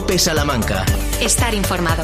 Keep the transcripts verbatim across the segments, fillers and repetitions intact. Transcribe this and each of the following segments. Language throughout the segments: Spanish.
COPE Salamanca. Estar informado.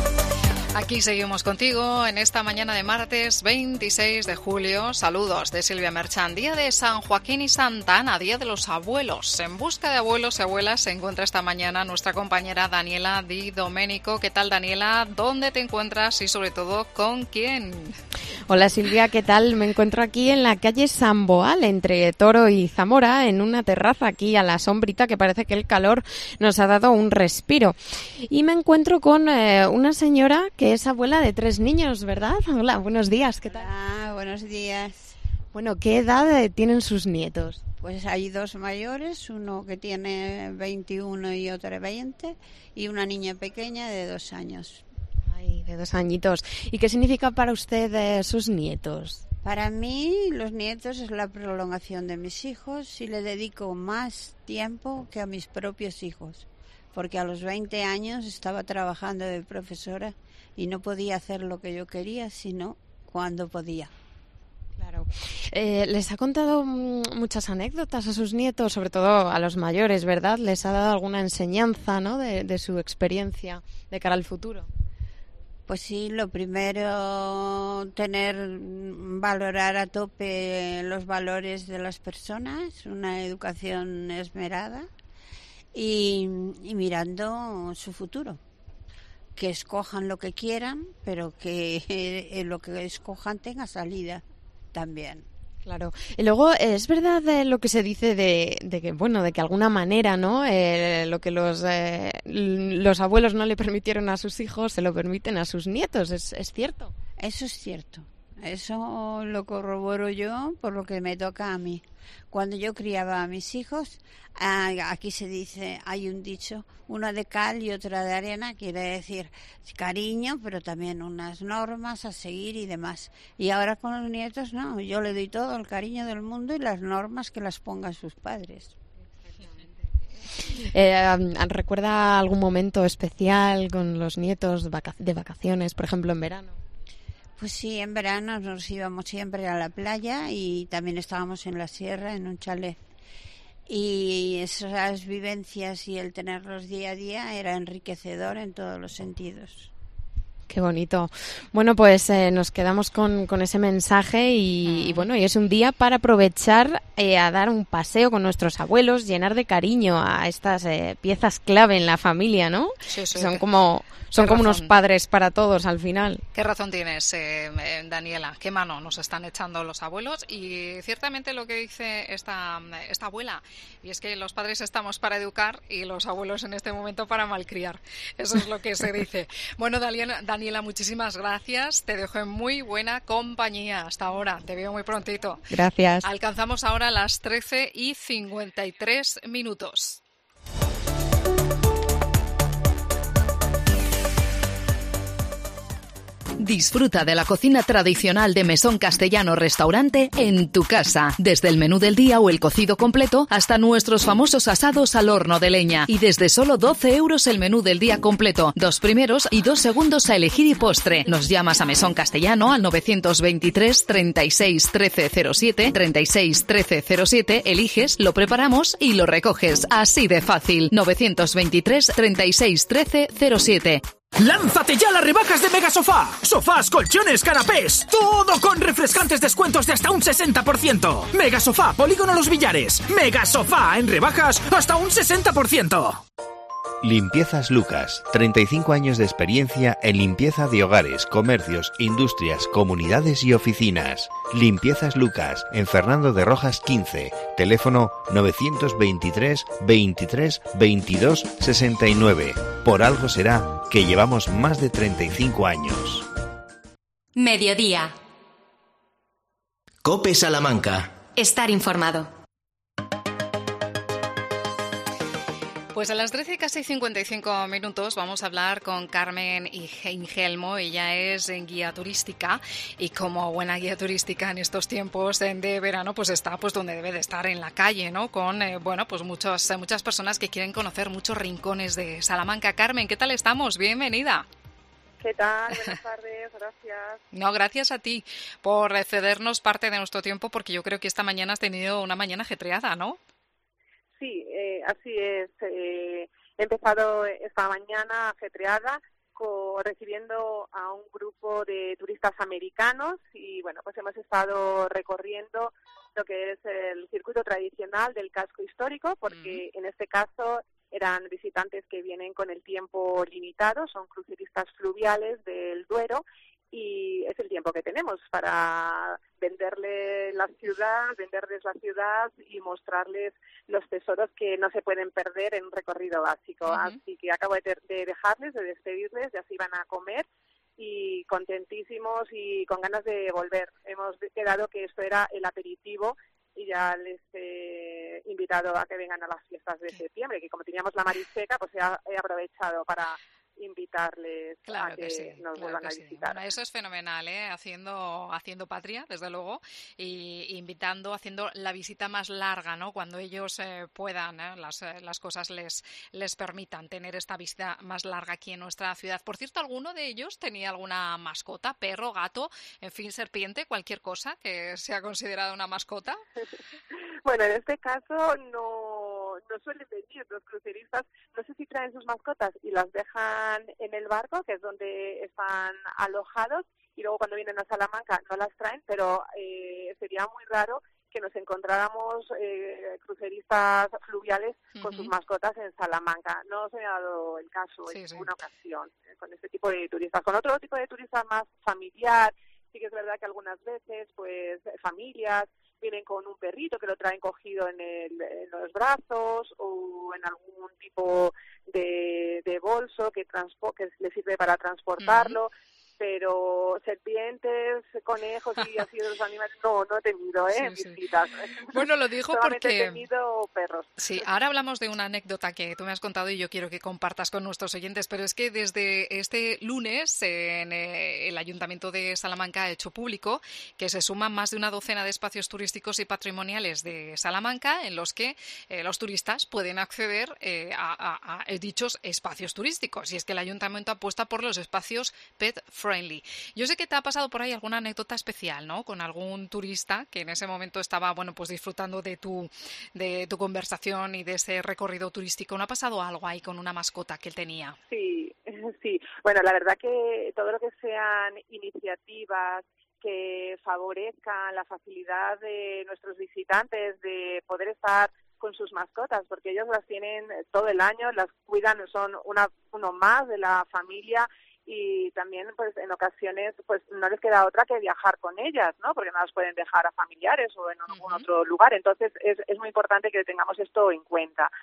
Aquí seguimos contigo en esta mañana de martes veintiséis de julio. Saludos de Silvia Merchán. Día de San Joaquín y Santa Ana, Día de los Abuelos. En busca de abuelos y abuelas se encuentra esta mañana nuestra compañera Daniela Di Domenico. ¿Qué tal, Daniela? ¿Dónde te encuentras y sobre todo con quién? Hola Silvia, ¿qué tal? Me encuentro aquí en la calle San Boal, entre Toro y Zamora, en una terraza aquí a la sombrita, que parece que el calor nos ha dado un respiro. Y me encuentro con eh, una señora que es abuela de tres niños, ¿verdad? Hola, buenos días, ¿qué tal? Ah, buenos días. Bueno, ¿qué edad eh, tienen sus nietos? Pues hay dos mayores, uno que tiene veintiuno y otro veinte, y una niña pequeña de dos años. Ay, de dos añitos. ¿Y qué significa para usted eh, sus nietos? Para mí, los nietos es la prolongación de mis hijos y le dedico más tiempo que a mis propios hijos, porque a los veinte años estaba trabajando de profesora y no podía hacer lo que yo quería, sino cuando podía. Claro. Eh, ¿Les ha contado muchas anécdotas a sus nietos, sobre todo a los mayores, verdad? ¿Les ha dado alguna enseñanza, ¿no?, de, de su experiencia de cara al futuro? Pues sí, lo primero, tener, valorar a tope los valores de las personas, una educación esmerada y, y mirando su futuro. Que escojan lo que quieran, pero que eh, lo que escojan tenga salida también. Claro. Y luego, ¿es verdad eh, lo que se dice de, de que, bueno, de que de alguna manera, ¿no?, eh, lo que los eh, los abuelos no le permitieron a sus hijos, se lo permiten a sus nietos? ¿Es, es cierto? Eso es cierto. Eso lo corroboro yo por lo que me toca a mí. Cuando yo criaba a mis hijos, aquí se dice, hay un dicho, una de cal y otra de arena, quiere decir cariño, pero también unas normas a seguir y demás. Y ahora con los nietos no, yo le doy todo el cariño del mundo y las normas que las pongan sus padres. Eh, ¿Recuerda algún momento especial con los nietos de vacaciones, por ejemplo en verano? Pues sí, en verano nos íbamos siempre a la playa y también estábamos en la sierra, en un chalet. Y esas vivencias y el tenerlos día a día era enriquecedor en todos los sentidos. Qué bonito. Bueno, pues eh, nos quedamos con, con ese mensaje y, y bueno, y es un día para aprovechar eh, a dar un paseo con nuestros abuelos, llenar de cariño a estas eh, piezas clave en la familia, ¿no? Sí, sí. Son como son como unos padres para todos al final. Qué razón tienes, eh, Daniela. Qué mano nos están echando los abuelos y ciertamente lo que dice esta esta abuela, y es que los padres estamos para educar y los abuelos en este momento para malcriar. Eso es lo que se dice. Bueno, Daniela, Daniela, muchísimas gracias. Te dejo en muy buena compañía hasta ahora. Te veo muy prontito. Gracias. Alcanzamos ahora las trece y cincuenta y tres minutos. Disfruta de la cocina tradicional de Mesón Castellano Restaurante en tu casa. Desde el menú del día o el cocido completo hasta nuestros famosos asados al horno de leña. Y desde solo doce euros el menú del día completo. Dos primeros y dos segundos a elegir y postre. Nos llamas a Mesón Castellano al novecientos veintitrés treinta y seis trece cero siete, treinta y seis trece cero siete, eliges, lo preparamos y lo recoges. Así de fácil. novecientos veintitrés treinta y seis trece cero siete. ¡Lánzate ya a las rebajas de Megasofá! Sofás, colchones, canapés, todo con refrescantes descuentos de hasta un sesenta por ciento. Megasofá, Polígono Los Villares. Megasofá, en rebajas hasta un sesenta por ciento. Limpiezas Lucas, treinta y cinco años de experiencia en limpieza de hogares, comercios, industrias, comunidades y oficinas. Limpiezas Lucas, en Fernando de Rojas quince, teléfono novecientos veintitrés veintitrés veintidós sesenta y nueve. Por algo será que llevamos más de treinta y cinco años. Mediodía. COPE Salamanca. Estar informado. Pues a las trece y casi cincuenta y cinco minutos vamos a hablar con Carmen Ingelmo. Ella es guía turística y como buena guía turística en estos tiempos de verano pues está pues donde debe de estar, en la calle, ¿no? Con eh, bueno pues muchos, muchas personas que quieren conocer muchos rincones de Salamanca. Carmen, ¿qué tal estamos? Bienvenida. ¿Qué tal? Buenas tardes, gracias. No, gracias a ti por cedernos parte de nuestro tiempo porque yo creo que esta mañana has tenido una mañana ajetreada, ¿no? Sí, eh, así es. Eh, he empezado esta mañana ajetreada con, recibiendo a un grupo de turistas americanos y bueno, pues hemos estado recorriendo lo que es el circuito tradicional del casco histórico, porque mm. en este caso eran visitantes que vienen con el tiempo limitado, son cruceristas fluviales del Duero, y es el tiempo que tenemos para venderles la ciudad, venderles la ciudad y mostrarles los tesoros que no se pueden perder en un recorrido básico. Uh-huh. Así que acabo de, de dejarles, de despedirles, ya se iban a comer y contentísimos y con ganas de volver. Hemos quedado que esto era el aperitivo y ya les he invitado a que vengan a las fiestas de septiembre, que como teníamos la marisqueca, pues he, he aprovechado para invitarles claro a que, que sí, nos claro vuelvan que a sí. visitar. Bueno, eso es fenomenal, ¿eh? Haciendo, haciendo patria, desde luego, y invitando, haciendo la visita más larga, ¿no? Cuando ellos eh, puedan, ¿eh? las, eh, las cosas les, les permitan tener esta visita más larga aquí en nuestra ciudad. Por cierto, ¿alguno de ellos tenía alguna mascota? ¿Perro, gato, en fin, serpiente, cualquier cosa que sea considerada una mascota? Bueno, en este caso no, no suelen venir los cruceristas, no sé si traen sus mascotas y las dejan en el barco, que es donde están alojados, y luego cuando vienen a Salamanca no las traen, pero eh, sería muy raro que nos encontráramos eh, cruceristas fluviales uh-huh. con sus mascotas en Salamanca. No se me ha dado el caso sí, en sí. ninguna ocasión eh, con este tipo de turistas. Con otro tipo de turistas más familiar, sí que es verdad que algunas veces, pues, familias vienen con un perrito que lo traen cogido en, el, en los brazos o en algún tipo de, de bolso que, transpo- que le sirve para transportarlo. Uh-huh. Pero serpientes, conejos y así de los animales, no, no he tenido, ¿eh? Sí, visitas. Sí. Bueno, lo digo Solamente porque... he tenido perros. Sí, ahora hablamos de una anécdota que tú me has contado y yo quiero que compartas con nuestros oyentes, pero es que desde este lunes en eh, el Ayuntamiento de Salamanca ha hecho público que se suman más de una docena de espacios turísticos y patrimoniales de Salamanca en los que eh, los turistas pueden acceder eh, a, a, a dichos espacios turísticos. Y es que el Ayuntamiento apuesta por los espacios pet friendly. Yo sé que te ha pasado por ahí alguna anécdota especial, ¿no? Con algún turista que en ese momento estaba, bueno, pues disfrutando de tu, de tu conversación y de ese recorrido turístico. ¿No ha pasado algo ahí con una mascota que él tenía? Sí, sí. Bueno, la verdad que todo lo que sean iniciativas que favorezcan la facilidad de nuestros visitantes de poder estar con sus mascotas, porque ellos las tienen todo el año, las cuidan, son una, uno más de la familia. Y también, pues, en ocasiones, pues, no les queda otra que viajar con ellas, ¿no? Porque no las pueden dejar a familiares o en algún uh-huh. otro lugar. Entonces, es, es muy importante que tengamos esto en cuenta.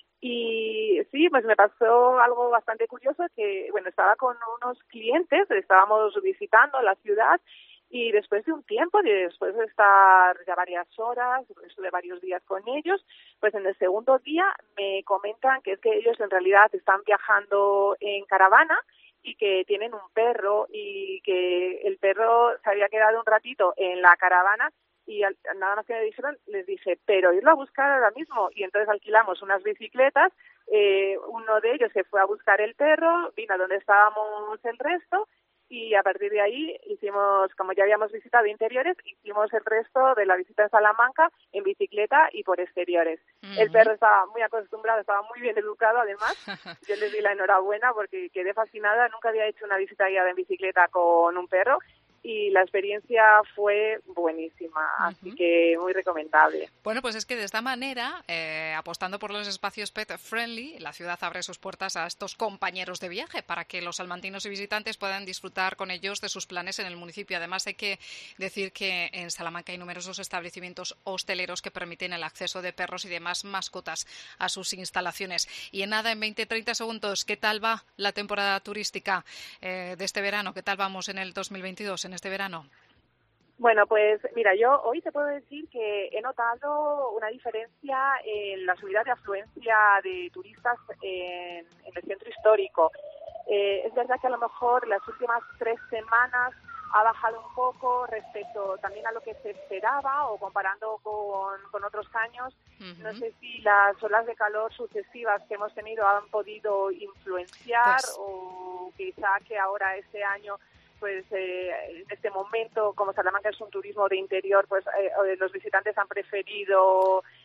Y sí, pues me pasó algo bastante curioso que, bueno, estaba con unos clientes, estábamos visitando la ciudad y después de un tiempo, después de estar ya varias horas, estuve varios días con ellos, pues en el segundo día me comentan que es que ellos en realidad están viajando en caravana y que tienen un perro y que el perro se había quedado un ratito en la caravana y al, nada más que me dijeron, les dije, pero irlo a buscar ahora mismo. Y entonces alquilamos unas bicicletas, eh, uno de ellos se fue a buscar el perro, vino a donde estábamos el resto y a partir de ahí hicimos, como ya habíamos visitado interiores, hicimos el resto de la visita en Salamanca en bicicleta y por exteriores. Uh-huh. El perro estaba muy acostumbrado, estaba muy bien educado además. Yo les di la enhorabuena porque quedé fascinada, nunca había hecho una visita guiada en bicicleta con un perro y la experiencia fue buenísima, uh-huh. así que muy recomendable. Bueno, pues es que de esta manera, eh, apostando por los espacios pet friendly, la ciudad abre sus puertas a estos compañeros de viaje para que los salmantinos y visitantes puedan disfrutar con ellos de sus planes en el municipio. Además, hay que decir que en Salamanca hay numerosos establecimientos hosteleros que permiten el acceso de perros y demás mascotas a sus instalaciones. Y en nada, en veinte treinta segundos, ¿qué tal va la temporada turística eh, de este verano? ¿Qué tal vamos en el dos mil veintidós? En este verano? Bueno, pues mira, yo hoy te puedo decir que he notado una diferencia en la subida de afluencia de turistas en, en el centro histórico. Eh, es verdad que a lo mejor las últimas tres semanas ha bajado un poco respecto también a lo que se esperaba o comparando con, con otros años. Uh-huh. No sé si las olas de calor sucesivas que hemos tenido han podido influenciar pues... o quizá que ahora este año pues eh, en este momento, como Salamanca es un turismo de interior, pues eh, los visitantes han preferido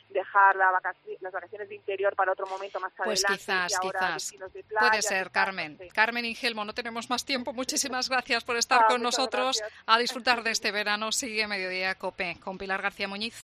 dejar la vacaci- las vacaciones de interior para otro momento más Pues adelante. quizás, y ahora quizás. destinos de playa, Puede ser, quizás, Carmen. no sé. Carmen Ingelmo, no tenemos más tiempo. Muchísimas gracias por estar Ah, con muchas nosotros gracias. a disfrutar de este verano. Sigue Mediodía Cope con Pilar García Muñiz.